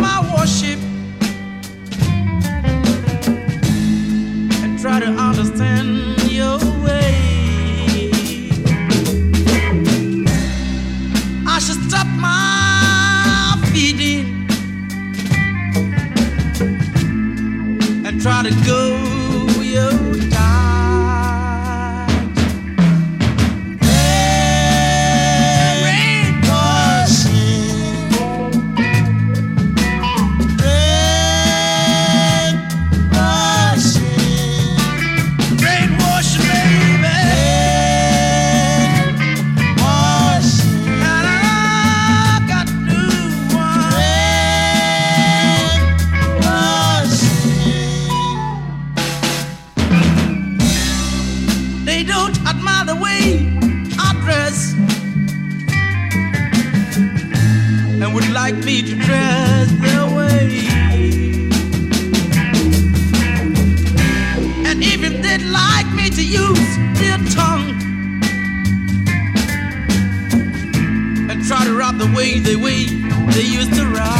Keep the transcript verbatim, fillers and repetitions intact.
my worship and try to understand your way. I should stop my feeding and try to go your tide. Hey, rain washing, rain washing, rain washing, baby. Rain washing, and I got new one. Rain washing. They don't admire the way I dress and would like me to dress their way. And even they'd like me to use their tongue and try to rap the way they way they used to rap.